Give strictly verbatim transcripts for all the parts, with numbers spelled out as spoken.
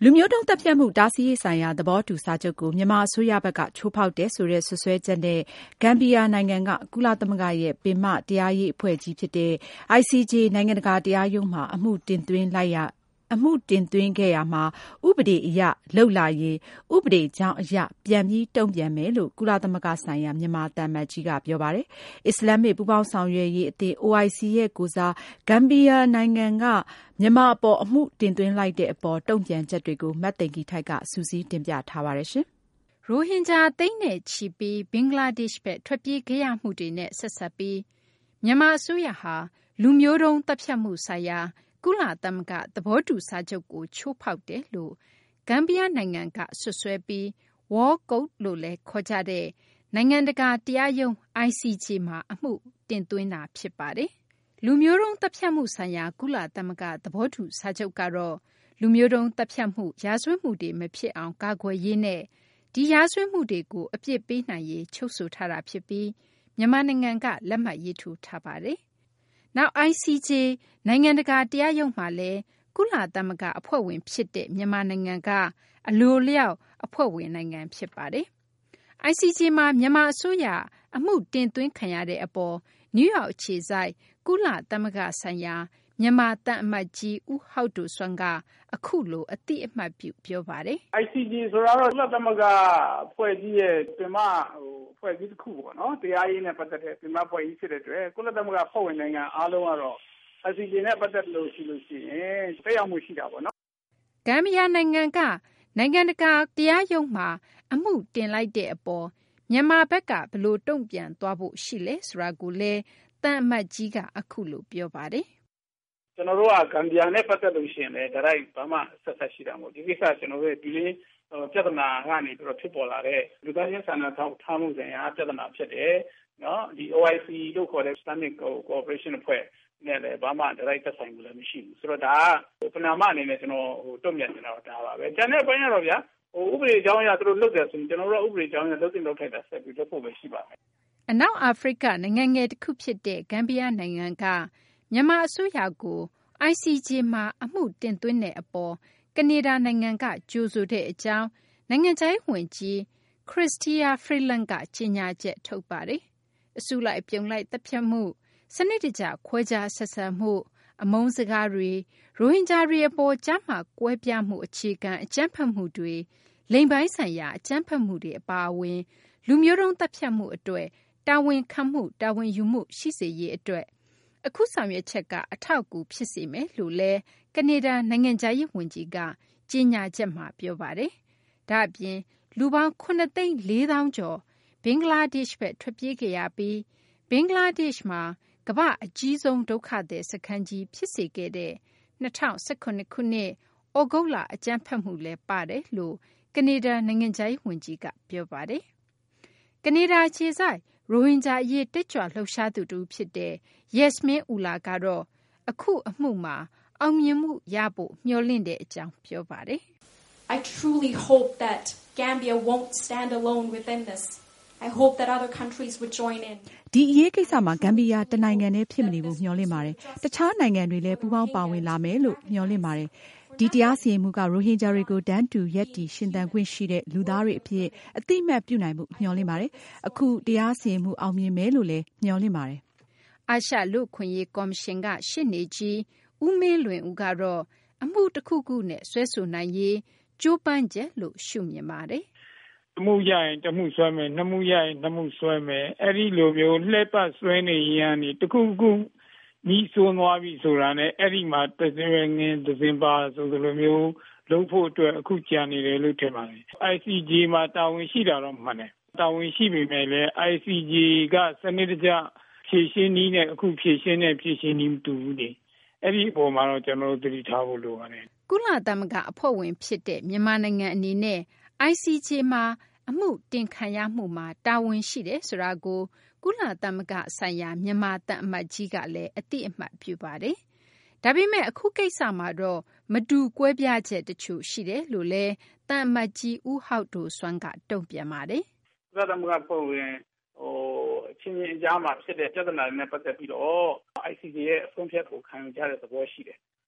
လူမျိုးတုန်းသတ်ဖြတ်မှုတားဆီးရေးဆိုင်ရာသဘောတူစာချုပ်ကိုမြန်မာအစိုးရဘက်ကချိုးဖောက်တယ်ဆိုတဲ့စွပ်စွဲချက်နဲ့ဂမ်ဘီယာနိုင်ငံကကုလသမဂ္ဂရဲ့ပင်မတရားရေးအဖွဲ့ကြီးဖြစ်တဲ့ I C J နိုင်ငံတကာတရားရုံးမှာအမှုတင်သွင်းလိုက်ရအမှုတင်သွင်းခဲ့ရမှာဥပဒေအရလုပ်လာရင်ဥပဒေကြောင်းအရပြန်ပြီးတုံ့ပြန်မယ်လို့ကုလသမဂ္ဂဆိုင်ရာမြန်မာသံအမတ်ကြီးကပြောပါတယ်။အစ္စလာမစ်ပူးပေါင်းဆောင်ရွက်ရေးအသင်း O I C ရဲ့ကိုယ်စားဂမ်ဘီယာနိုင်ငံကမြန်မာအပေါ်အမှုတင်သွင်းလိုက်တဲ့အပေါ်တုံ့ပြန်ချက်တွေကိုမတ်သိင်္ဂီထိုက်ကစူးစီးတင်ပြထားပါတယ်ရှင်။ရိုဟင်ဂျာသိန်းနဲ့ချီပြီးဘင်္ဂလားဒေ့ရှ်ဘက်ထွက်ပြေးခဲ့ရမှုတွေနဲ့ဆက်ဆက်ပြီးမြန်မာအစိုးရဟာလူမျိုးတုန်းသတ်ဖြတ်မှုဆိုင်ရာကုလသမဂ္ဂသဘောတူစာချုပ်ကိုချိုးဖောက်တယ်လို့ဂမ်ဘီယာနိုင်ငံကဆွဆွဲပြီး War Court လို့လည်းခေါ်ကြတဲ့နိုင်ငံတကာတရားရုံး I C J မှာအမှုတင်သွင်းတာဖြစ်ပါတယ်။လူမျိုးတုန်းသတ်ဖြတ်မှုဆိုင်ရာကုလသမဂ္ဂသဘောတူစာချုပ်ကတော့လူမျိုးတုန်းသတ်ဖြတ်မှုရာဇဝတ်မှုတွေမဖြစ်အောင်ကာကွယ်ရေးနဲ့ဒီရာဇဝတ်မှုတွေကိုအပြစ်ပေးနိုင်ရေးချုပ်ဆိုထားတာဖြစ်ပြီးမြန်မာနိုင်ငံကလက်မှတ်ရေးထိုးထားပါတယ်။နောက် I C J နိုင်ငံတကာတရားရုံးမှာလည်းကုလသမဂ္ဂအဖွဲ့ဝင်ဖြစ်တဲ့မြန်မာနိုင်ငံကအလိုအလျောက်အဖွဲ့ဝင်နိုင်ငံဖြစ်ပါတယ်။ I C J မှာမြန်မာအစိုးရအမှုတင်သွင်းခံရတဲ့အပေါ်နယူးယောက်အခြေစိုက်ကုလသမဂ္ဂဆိုင်ရာမြန်မာသံအမတ်ကြီးဦးဟောက်ဒိုဆွမ်းကအခုလိုအတိအမှတ်ပြုပြောပါတယ်။ I C J ဆိုတာတော့ကုလသမဂ္ဂအဖွဲ့ကြီးရဲ့ပင်မဟိုအဖွဲ့ကြီးတစ်ခုပေါ့နော်တရားရေးနဲ့ပတ်သက်တဲ့ပင်မအဖွဲ့ကြီးဖြစ်တဲ့အတွက်ကုလသမဂ္ဂအဖွဲ့ဝင်နိုင်ငံအားလုံးကတော့ I C J နဲ့ပတ်သက်လို့ရှိလို့ရှိရင်တက်ရောက်မှုရှိတာပေါ့နော်ဂမ်ဘီယာနိုင်ငံကနိုင်ငံတကာတရားရုံးမှာအမှုတင်လိုက်တဲ့အပေါ်မြန်မာဘက်ကဘယ်လိုတုံ့ပြန်သွားဖို့ရှိလဲဆိုတာကိုလည်းတန်အမတ်ကြီးကအခုလိုပြောပါတယ်ကျွန်တော်တို့ကဂမ်ဘီယာနဲ့ပတ်သက်လို့ရှိရင်လည်းဒါရိုက်ဘာမှဆက်ဆက်ရှိတာမဟုတ်ဒီကိစ္စကျွန်တော်တို့ဒီလေးပြဿနာကနေပြီးတော့ဖြစ်ပေါ်လာတဲ့လူသားချင်းစာနာထောက်ထားမှုဆိုင်ရာပြဿနာဖြစ်တယ်နော်ဒီ O I C လို့ခေါ်တဲ့ Islamic Cooperation အဖွဲ့နဲ့လည်းဘာမှဒါရိုက်သက်ဆိုင်မှုလည်းမရှိဘူးဆိုတော့ဒါကပဏာမအနေနဲ့ကျွန်တော်ဟိုတုံ့ပြန်နေတာတော့ဒါပါပဲကျန်တဲ့ဘက်ကတော့ဗျာဟိုဥပဒေအကြောင်းအရသူတို့လုပ်တယ်ဆိုရင်ကျွန်တော်တို့ဥပဒေအကြောင်းအရလုပ်တင်လုပ်ထိုက်တာဆက်ပြီးလုပ်ဖို့ပဲရှိပါမယ်အနောက်အာဖရိကနိုင်ငံငယ်တစ်ခုဖြစ်တဲ့ဂမ်ဘီယာနိုင်ငံကမြန်မာအစိုးရကို I C J မှာအမှုတင်သွင်းတဲ့အပေါ်ကနေဒါနိုင်ငံကကြိုဆိုတဲ့အကြောင်းနိုင်ငံခြားရေးဝန်ကြီးခရစ္စတီယာဖရီလန်ကကြေညာချက်ထုတ်ပါတယ်။အစုလိုက်အပြုံလိုက်တပ်ဖြတ်မှုစနစ်တကျခွဲခြားဆက်ဆံမှုအမုန်းစကားတွေရိုဟင်ဂျာတွေအပေါ်ကြားမှကွဲပြားမှုအခြေခံအကြမ်းဖက်မှုတွေလိင်ပိုင်းဆိုင်ရာအကြမ်းဖက်မှုတွေအပါအဝင်လူမျိုးတုန်းတပ်ဖြတ်မှုအတွက်တာဝန်ခံမှုတာဝန်ယူမှုရှိစေရေးအတွက်အခုဆောင်ရွက်ချက်ကအထောက်အကူဖြစ်စေမယ်လို့လည်းကနေဒါနိုင်ငံခြားရေးဝန်ကြီးကကြေညာချက်မှာပြောပါတယ်။ဒါ့အပြင်လူပေါင်းခုနှစ်သိန်းလေးသောင်းကျော်ဘင်္ဂလားဒေ့ရှ်ဘက်ထွက်ပြေးခဲ့ရပြီးဘင်္ဂလားဒေ့ရှ်မှာကမ္ဘာအကြီးဆုံးဒုက္ခသည်စခန်းကြီးဖြစ်စေခဲ့တဲ့၂၀၁၇ခုနှစ်ဩဂုတ်လအကြမ်းဖက်မှုလည်းပါတယ်လို့ကနေဒါနိုင်ငံခြားရေးဝန်ကြီးကပြောပါတယ်။ကနေဒါခြေဆိုင်ရိုဟင်ဂျာအရေးတက်ကြွလှုပ်ရှားသူတူဖြစ်တဲ့ယက်စမင်းအူလာကတော့အခုအမှုမှာအောင်မြင်မှုရဖို့မျှော်လင့်တဲ့အကြောင်းပြောပါတယ်။ I truly hope that Gambia won't stand alone within this. I hope that other countries would join in. ဒီအရေးကိစ္စမှာဂမ်ဘီယာတနိုင်ငံနဲ့ဖြစ်မနေဘူးမျှော်လင့်ပါတယ်။တခြားနိုင်ငံတွေလည်းပူးပေါင်းပါဝင်လာမယ်လို့မျှော်လင့်ပါတယ်။ဒီတရားစီရင်မှုကရိုဟင်ဂျာတွေကိုတန်းတူရက်တီရှင်သန်ခွင့်ရှိတဲ့လူသားတွေအဖြစ်အသိအမှတ်ပြုနိုင်မှုမျှော်လင့်ပါတယ်။အခုတရားစီရင်မှုအောင်မြင်မယ်လို့လည်းမျှော်လင့်ပါတယ်။အာရှလူ့အခွင့်အရေးကော်မရှင်ကရှေ့နေကြီးဦးမင်းလွင်ဦးကတော့အမှုတစ်ခုခုနဲ့ဆွဲဆိုနိုင်ရေးကြိုးပမ်းချက်လို့ရှုမြင်ပါတယ်။တမှုရရင်တမှုဆွဲမယ်နှစ်မှုရရင်နှစ်မှုဆွဲမယ်အဲ့ဒီလိုမျိုးလှည့်ပတ်ဆွဲနေရင်ကနေတခုခုနီးဆိုးသွားပြီဆိုတာနဲ့အဲ့ဒီမှာတစင်းငင်းတစင်းပါဆိုလိုမျိုးလုံးဖို့အတွက်အခုကြံနေတယ်လို့ထင်ပါတယ် I C J မှာတာဝန်ရှိတာတော့မှန်တယ်တာဝန်ရှိပေမဲ့လည်း I C J ကစနစ်တကျဖြည့်ရှင်းနည်းနဲ့အခုဖြည့်ရှင်းတဲ့ဖြည့်ရှင်းနည်းမတူဘူးလေအဲ့ဒီအပေါ်မှာတော့ကျွန်တော်တို့သတိထားဖို့လိုပါတယ်ကုလသမဂ္ဂအဖွဲ့ဝင်ဖြစ်တဲ့မြန်မာနိုင်ငံအနေနဲ့ I C J မှာအမှုတင်ခံရမှုမှာတာဝန်ရှိတယ်ဆိုတာကိုကုလသမဂ္ဂဆိုင်ရာမြန်မာသံအမတ်ကြီးကလည်းအတိအမှတ်ပြုပါတယ်။ဒါပေမဲ့အခုကိစ္စမှာတော့မတူကွဲပြားချက်တချို့ရှိတယ်လို့လည်းသံအမတ်ကြီးဦးဟောက်ဒိုဆွမ်းကတုံ့ပြန်ပါတယ်။ကုလသမဂ္ဂအဖွဲ့ဝင်ဟိုအချင်းချင်းအကြားမှာဖြစ်တဲ့ပြဿနာတွေနဲ့ပတ်သက်ပြီးတော့ I C J ရဲ့အဆုံးဖြတ်ကိုခံယူကြတဲ့သဘောရှိတယ်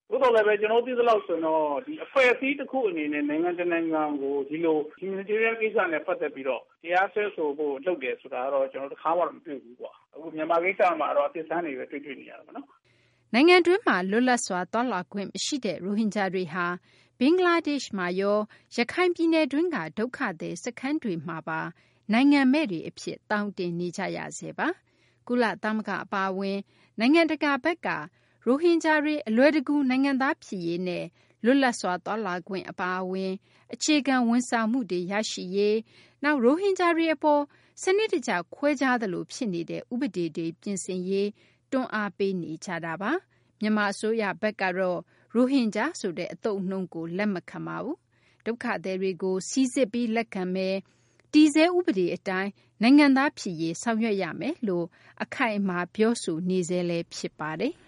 ဘို့တော်လည်းပဲကျွန်တော်သိသလောက်ဆိုတော့ဒီအဖွဲ့အစည်းတစ်ခုအနေနဲ့နိုင်ငံတကာနိုင်ငံကိုဒီလို humanitarian ကိစ္စနဲ့ပတ်သက်ပြီးတော့တရားစွဲဆိုဖို့လုပ်တယ်ဆိုတာတော့ကျွန်တော်တစ်ခါမှမတွေ့ဘူးကွာအခုမြန်မာကိစ္စမှာတော့အသစ်ဆန်းတွေပဲတွေ့တွေ့နေရတာပေါ့နော်နိုင်ငံတွင်းမှာလွတ်လပ်စွာသွားလာခွင့်မရှိတဲ့ရိုဟင်ဂျာတွေဟာဘင်္ဂလားဒေ့ရှ်မှာရောရခိုင်ပြည်နယ်တွင်းကဒုက္ခသည်စခန်းတွေမှာပါနိုင်ငံမဲ့တွေအဖြစ်တောင်းတင်နေကြရဆဲပါကုလသမဂ္ဂအပါအဝင်နိုင်ငံတကာဘက်ကရိုဟင်ဂျာတွေအလွယ်တကူနိုင်ငံသားဖြစ်ရေးနဲ့လွတ်လပ်စွာသွားလာခွင့်အပါအဝင်အခြေခံဝန်ဆောင်မှုတွေရရှိရေးနောက်ရိုဟင်ဂျာတွေအပေါ်စနစ်တကျခွဲခြားသလိုဖြစ်နေတဲ့ဥပဒေတွေပြင်ဆင်ရေးတွန်းအားပေးနေကြတာပါမြန်မာအစိုးရဘက်ကတော့ရိုဟင်ဂျာဆိုတဲ့အသုံးအနှုန်းကိုလက်မခံပါဘူးဒုက္ခသည်တွေကိုစီစစ်ပြီးလက်ခံမယ်တည်ဆဲဥပဒေအတိုင်းနိုင်ငံသားဖြစ်ရေးဆောင်ရွက်ရမယ်လို့အခိုင်အမာပြောဆိုနေဆဲလည်းဖြစ်ပါတယ်